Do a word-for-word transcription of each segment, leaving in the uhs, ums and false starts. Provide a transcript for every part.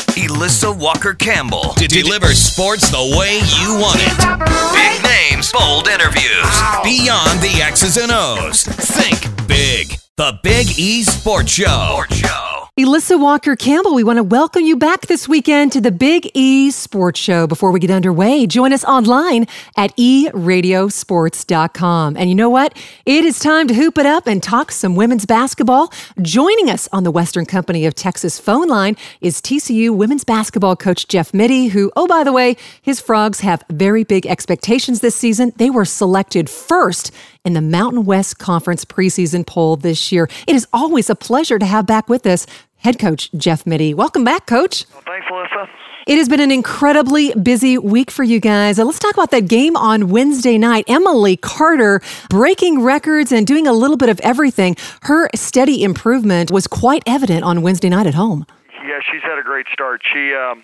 Elissa Walker-Campbell to deliver sports the way you want it. Big names, bold interviews, beyond the X's and O's. Think big. The Big E Sports Show. Sports Show. Elissa Walker-Campbell, we want to welcome you back this weekend to the Big E Sports Show. Before we get underway, join us online at e radio sports dot com. And you know what? It is time to hoop it up and talk some women's basketball. Joining us on the Western Company of Texas phone line is T C U women's basketball coach Jeff Mittie, who, oh, by the way, his Frogs have very big expectations this season. They were selected first in the Mountain West Conference preseason poll this year. It is always a pleasure to have back with us head coach Jeff Mittie. Welcome back, Coach. Well, thanks, Alyssa. It has been an incredibly busy week for you guys. Uh, Let's talk about that game on Wednesday night. Emily Carter breaking records and doing a little bit of everything. Her steady improvement was quite evident on Wednesday night at home. Yeah, she's had a great start. She um,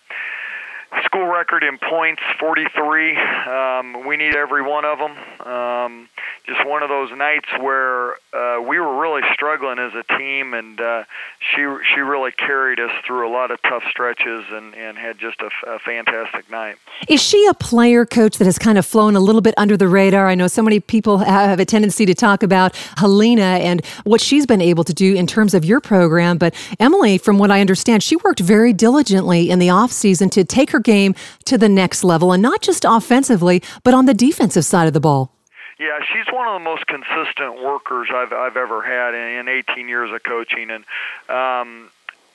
school record in points, forty-three. Um, we need every one of them. Um, just one of those nights where uh, we were really struggling as a team, and uh, she she really carried us through a lot of tough stretches and, and had just a, a fantastic night. Is she a player, Coach, that has kind of flown a little bit under the radar? I know so many people have a tendency to talk about Helena and what she's been able to do in terms of your program, but Emily, from what I understand, she worked very diligently in the offseason to take her game to the next level, and not just offensively, but on the defensive side of the ball. Yeah, she's one of the most consistent workers I've I've ever had in, in eighteen years of coaching, and um,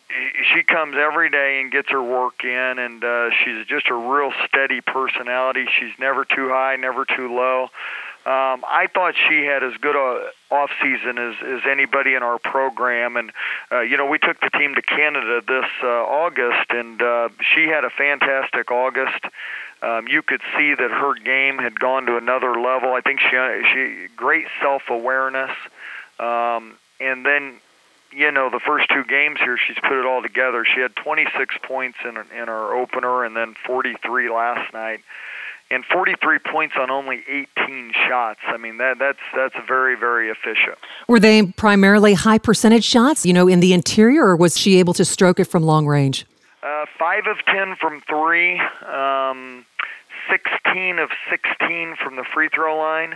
she comes every day and gets her work in, and uh, she's just a real steady personality. She's never too high, never too low. Um, I thought she had as good a off season as, as anybody in our program, and uh, you know, we took the team to Canada this uh, August, and uh, she had a fantastic August. Um, you could see that her game had gone to another level. I think she she great self-awareness, um, and then, you know, the first two games here, she's put it all together. She had twenty-six points in in her opener, and then forty-three last night, and forty-three points on only eighteen shots. I mean, that that's that's very very efficient. Were they primarily high percentage shots, you know, in the interior, or was she able to stroke it from long range? Uh, five of ten from three. Um, sixteen of sixteen from the free throw line,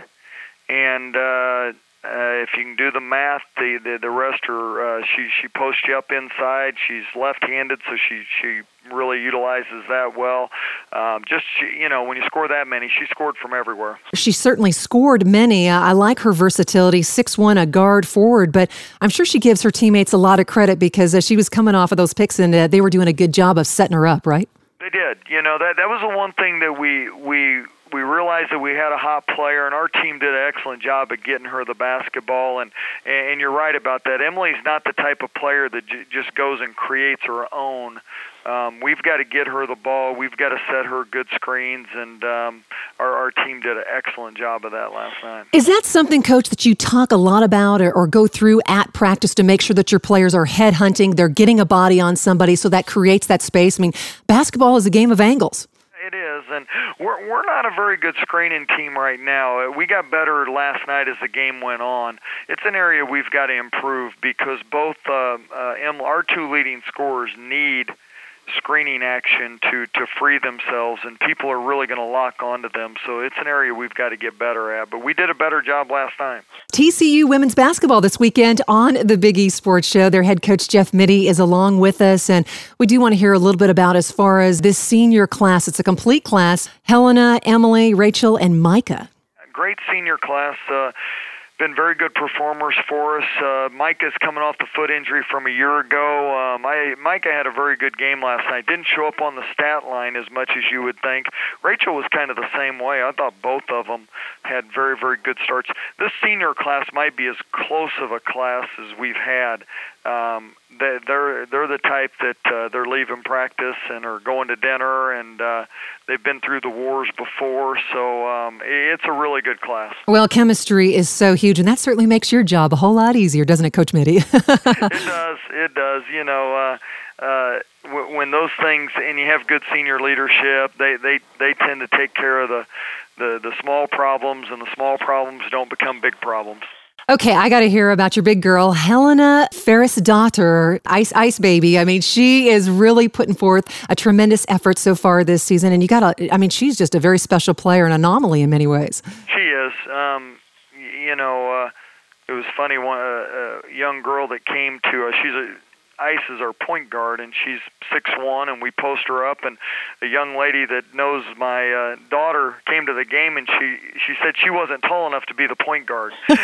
and uh, uh, if you can do the math, the the, the rest are uh, she she posts you up inside. She's left-handed, so she she really utilizes that well. Um, just she, you know, when you score that many, she scored from everywhere. She certainly scored many. Uh, I like her versatility, six one, a guard forward, but I'm sure she gives her teammates a lot of credit because uh, she was coming off of those picks, and uh, they were doing a good job of setting her up, right? They did. You know, that that was the one thing that we we we realized that we had a hot player, and our team did an excellent job at getting her the basketball. And and you're right about that. Emily's not the type of player that j- just goes and creates her own. Um, we've got to get her the ball. We've got to set her good screens, and um, our, our team did an excellent job of that last night. Is that something, Coach, that you talk a lot about or, or go through at practice to make sure that your players are headhunting, they're getting a body on somebody so that creates that space? I mean, basketball is a game of angles. It is, and we're we're not a very good screening team right now. We got better last night as the game went on. It's an area we've got to improve because both uh, uh, our two leading scorers need screening action to, to free themselves, and people are really going to lock onto them. So it's an area we've got to get better at. But we did a better job last time. T C U women's basketball this weekend on the Big E Sports Show. Their head coach, Jeff Mittie, is along with us. And we do want to hear a little bit about as far as this senior class. It's a complete class. Helena, Emily, Rachel, and Micah. Great senior class. Uh, Been very good performers for us. Uh, Micah's coming off the foot injury from a year ago. Um, I, Micah had a very good game last night. Didn't show up on the stat line as much as you would think. Rachel was kind of the same way. I thought both of them had very, very good starts. This senior class might be as close of a class as we've had. Um, they, they're they're the type that uh, they're leaving practice and are going to dinner, and uh, they've been through the wars before, so um, it's a really good class. Well, chemistry is so huge, and that certainly makes your job a whole lot easier, doesn't it, Coach Mittie? It does. It does. You know, uh, uh, w- when those things, and you have good senior leadership, they, they, they tend to take care of the, the, the small problems, and the small problems don't become big problems. Okay, I got to hear about your big girl, Helena Ferris-Daughter, Ice Ice Baby. I mean, she is really putting forth a tremendous effort so far this season. And you got to, I mean, she's just a very special player, an anomaly in many ways. She is. Um, you know, uh, it was funny, one uh, a young girl that came to us, she's a, Ice is our point guard, and she's six one, and we post her up, and a young lady that knows my uh, daughter came to the game, and she, she said she wasn't tall enough to be the point guard. And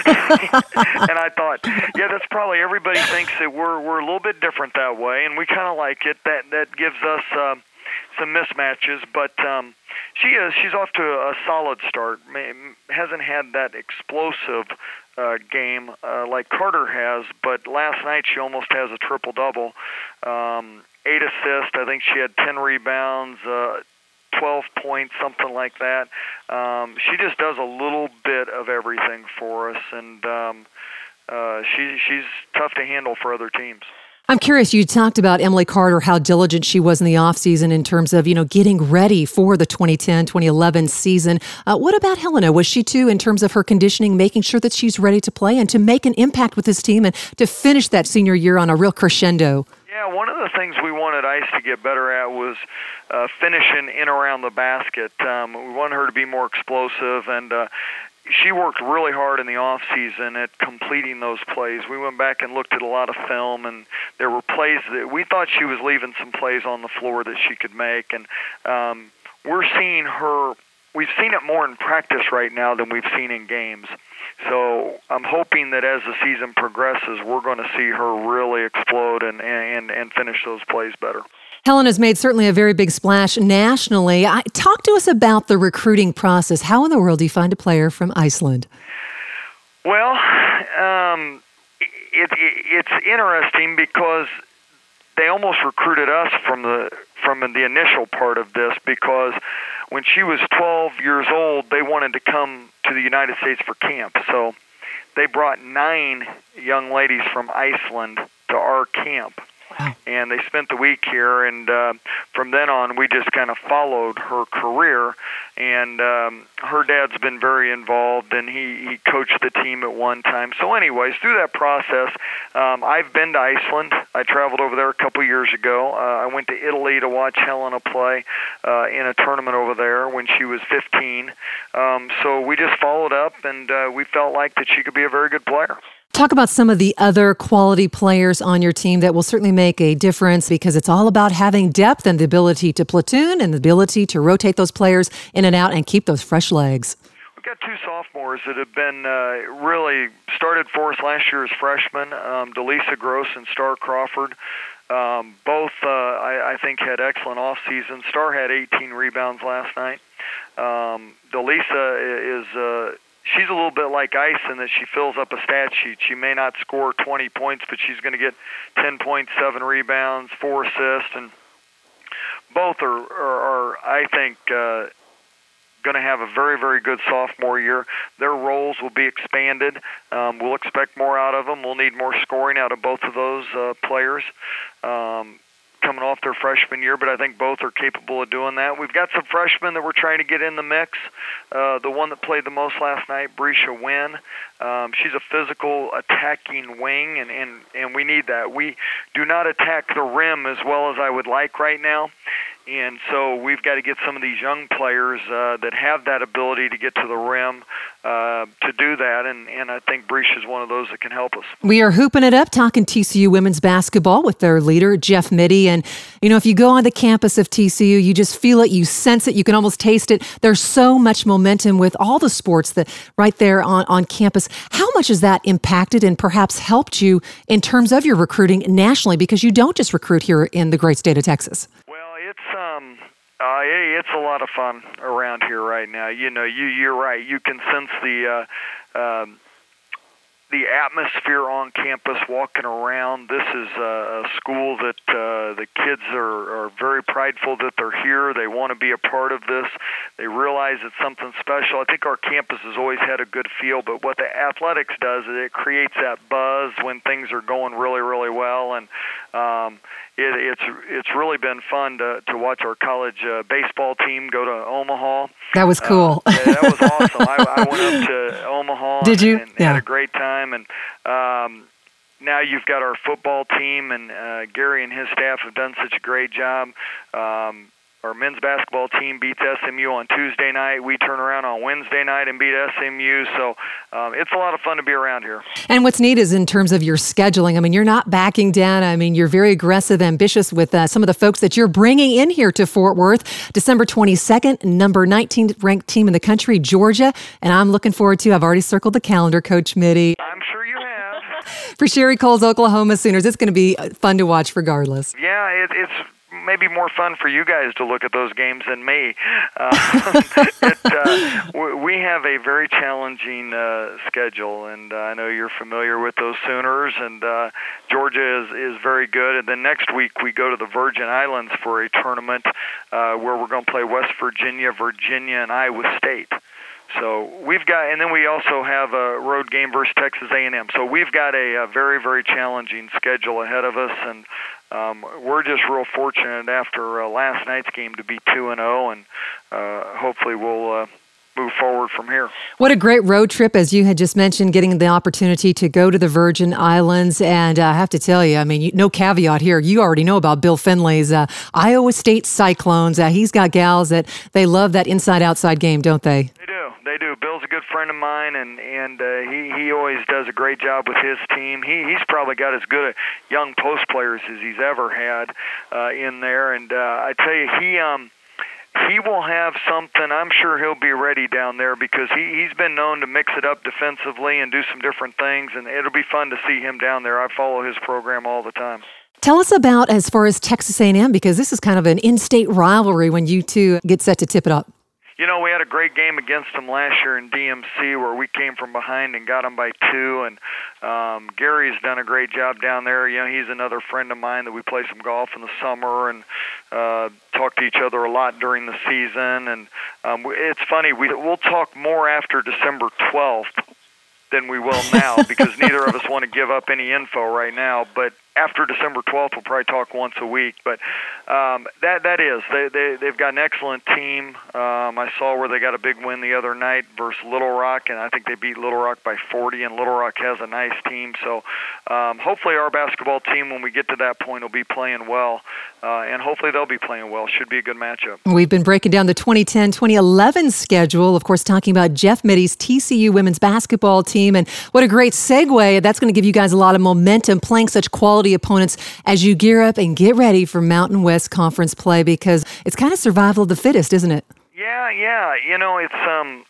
I thought, yeah, that's probably, everybody thinks that we're we're a little bit different that way, and we kind of like it. That, that gives us uh, some mismatches, but um, she is, she's off to a solid start. Hasn't had that explosive Uh, game uh, like Carter has, but last night she almost has a triple-double. Um, eight assists, I think she had ten rebounds, uh, twelve points, something like that. Um, she just does a little bit of everything for us, and um, uh, she, she's tough to handle for other teams. I'm curious, you talked about Emily Carter, how diligent she was in the offseason in terms of, you know, getting ready for the twenty ten twenty eleven season. Uh, what about Helena? Was she too, in terms of her conditioning, making sure that she's ready to play and to make an impact with this team and to finish that senior year on a real crescendo? Yeah, one of the things we wanted Ice to get better at was uh, finishing in around the basket. Um, we wanted her to be more explosive, and uh, she worked really hard in the off season at completing those plays. We went back and looked at a lot of film, and there were plays that we thought she was leaving some plays on the floor that she could make. And um, we're seeing her, we've seen it more in practice right now than we've seen in games. So I'm hoping that as the season progresses, we're going to see her really explode and, and, and finish those plays better. Helen has made certainly a very big splash nationally. I, talk to us about the recruiting process. How in the world do you find a player from Iceland? Well, um, it, it, it's interesting because they almost recruited us from the from the initial part of this, because when she was twelve years old, they wanted to come to the United States for camp. So they brought nine young ladies from Iceland to our camp. Wow. And they spent the week here, and uh, from then on, we just kind of followed her career. And um, her dad's been very involved, and he, he coached the team at one time. So anyways, through that process, um, I've been to Iceland. I traveled over there a couple years ago. Uh, I went to Italy to watch Helena play uh, in a tournament over there when she was fifteen. Um, so we just followed up, and uh, we felt like that she could be a very good player. Talk about some of the other quality players on your team that will certainly make a difference, because it's all about having depth and the ability to platoon and the ability to rotate those players in and out and keep those fresh legs. We've got two sophomores that have been uh, really started for us last year as freshmen, um, Delisa Gross and Star Crawford. Um, both, uh, I, I think, had excellent off seasons. Star had eighteen rebounds last night. Um, Delisa is... Uh, She's a little bit like Ice in that she fills up a stat sheet. She may not score twenty points, but she's going to get ten points, seven rebounds, four assists, and both are, are, are I think, uh, going to have a very, very good sophomore year. Their roles will be expanded. Um, we'll expect more out of them. We'll need more scoring out of both of those uh, players. Um, coming off their freshman year, but I think both are capable of doing that. We've got some freshmen that we're trying to get in the mix. Uh, the one that played the most last night, Brescia Wynn, um, she's a physical attacking wing, and, and, and we need that. We do not attack the rim as well as I would like right now, and so we've got to get some of these young players uh, that have that ability to get to the rim uh, to do that, and, and I think Brescia is one of those that can help us. We are hooping it up, talking T C U women's basketball with their leader, Jeff Mittie. And, you know, if you go on the campus of T C U, you just feel it, you sense it, you can almost taste it. There's so much momentum with all the sports that right there on, on campus. How much has that impacted and perhaps helped you in terms of your recruiting nationally? Because you don't just recruit here in the great state of Texas. Well, it's um, uh, it's a lot of fun around here right now. You know, you you're right. You can sense the uh, um, the atmosphere on campus walking around. This is a, a school that uh, the kids are, are very prideful that they're here. They want to be a part of this. They realize it's something special. I think our campus has always had a good feel, but what the athletics does is it creates that buzz when things are going really, really well. And um, it, it's it's really been fun to to watch our college uh, baseball team go to Omaha. That was cool. Uh, yeah, that was awesome. I, I went up to Omaha. Did you? And, and yeah. had a great time. And um, now you've got our football team, and uh, Gary and his staff have done such a great job. Um, Our men's basketball team beats S M U on Tuesday night. We turn around on Wednesday night and beat S M U. So um, it's a lot of fun to be around here. And what's neat is in terms of your scheduling, I mean, you're not backing down. I mean, you're very aggressive, ambitious with uh, some of the folks that you're bringing in here to Fort Worth. December twenty-second, number nineteenth ranked team in the country, Georgia. And I'm looking forward to, I've already circled the calendar, Coach Mitty. I'm sure you have. For Sherry Cole's Oklahoma Sooners, it's going to be fun to watch regardless. Yeah, it, it's maybe more fun for you guys to look at those games than me. Uh, it, uh, we have a very challenging uh, schedule, and uh, I know you're familiar with those Sooners, and uh, Georgia is, is very good. And then next week we go to the Virgin Islands for a tournament uh, where we're going to play West Virginia, Virginia, and Iowa State. So we've got, and then we also have a road game versus Texas A and M. So we've got a, a very, very challenging schedule ahead of us, and um, we're just real fortunate after uh, last night's game to be two and zero, and uh, hopefully we'll uh, move forward from here. What a great road trip, as you had just mentioned, getting the opportunity to go to the Virgin Islands. And uh, I have to tell you, I mean, you, no caveat here. You already know about Bill Finley's uh, Iowa State Cyclones. Uh, he's got gals that they love that inside-outside game, don't they? They do. They do. Bill's a good friend of mine, and and uh, he he always does a great job with his team. He he's probably got as good a young post players as he's ever had uh, in there. And uh, I tell you, he um. He will have something. I'm sure he'll be ready down there because he, he's been known to mix it up defensively and do some different things, and it'll be fun to see him down there. I follow his program all the time. Tell us about as far as Texas A and M, because this is kind of an in-state rivalry when you two get set to tip it up. You know, we had a great game against them last year in D M C where we came from behind and got them by two. And um, Gary's done a great job down there. You know, he's another friend of mine that we play some golf in the summer and uh, talk to each other a lot during the season. And um, it's funny, we, we'll talk more after December twelfth than we will now because neither of us want to give up any info right now. But after December twelfth, we'll probably talk once a week. But um, that that is, they, they, they've got an excellent team. Um, I saw where they got a big win the other night versus Little Rock, and I think they beat Little Rock by forty, and Little Rock has a nice team. So um, hopefully our basketball team, when we get to that point, will be playing well, uh, and hopefully they'll be playing well. Should be a good matchup. We've been breaking down the twenty ten twenty eleven schedule, of course, talking about Jeff Mitty's T C U women's basketball team, and what a great segue. That's going to give you guys a lot of momentum playing such quality opponents as you gear up and get ready for Mountain West Conference play, because it's kind of survival of the fittest, isn't it? Yeah, yeah. You know, it's um,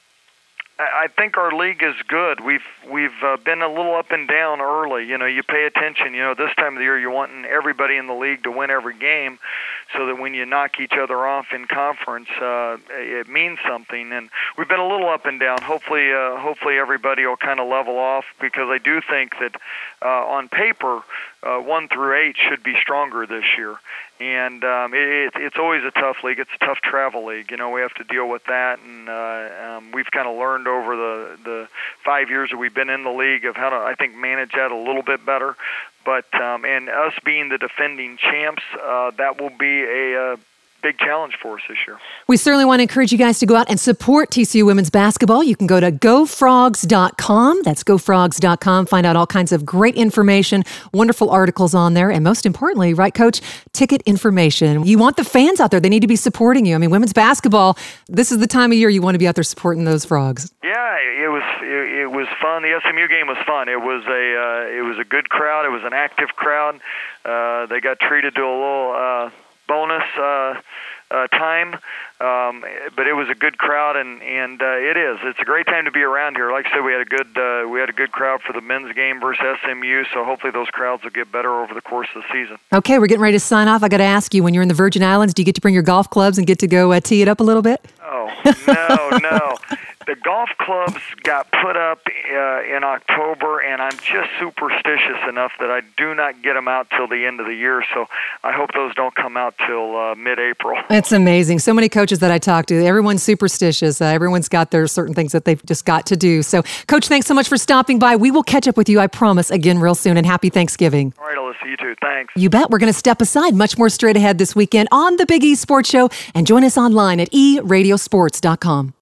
I think our league is good. We've we've uh, been a little up and down early. You know, you pay attention. You know, this time of the year, you're wanting everybody in the league to win every game, so that when you knock each other off in conference, uh, it means something. And we've been a little up and down. Hopefully, uh, hopefully everybody will kind of level off, because I do think that uh, on paper, uh, one through eight should be stronger this year. And um, it, it's always a tough league. It's a tough travel league. You know, we have to deal with that, and uh, um, we've kind of learned over the, the five years that we've been in the league of how to, I think, manage that a little bit better. But um, and us being the defending champs, uh, that will be a uh, big challenge for us this year. We certainly want to encourage you guys to go out and support T C U women's basketball. You can go to go frogs dot com. That's go frogs dot com. Find out all kinds of great information, wonderful articles on there, and most importantly, right, Coach, ticket information. You want the fans out there. They need to be supporting you. I mean, women's basketball, this is the time of year you want to be out there supporting those Frogs. Yeah, it was it, it was fun. The S M U game was fun. It was a uh, it was a good crowd. It was an active crowd. Uh, they got treated to a little uh, bonus uh, uh, time, um, but it was a good crowd, and and uh, it is. It's a great time to be around here. Like I said, we had a good uh, we had a good crowd for the men's game versus S M U. So hopefully those crowds will get better over the course of the season. Okay, we're getting ready to sign off. I got to ask you, when you're in the Virgin Islands, do you get to bring your golf clubs and get to go uh, tee it up a little bit? Oh, no, no. the golf clubs got put up uh, in October, and I'm just superstitious enough that I do not get them out till the end of the year. So I hope those don't come out till uh, mid-April. It's amazing. So many coaches that I talk to, everyone's superstitious. Uh, everyone's got their certain things that they've just got to do. So, Coach, thanks so much for stopping by. We will catch up with you, I promise, again real soon. And happy Thanksgiving. All right, Alyssa, you too. Thanks. You bet. We're going to step aside. Much more straight ahead this weekend on the Big E Sports Show. And join us online at e radio sports dot com.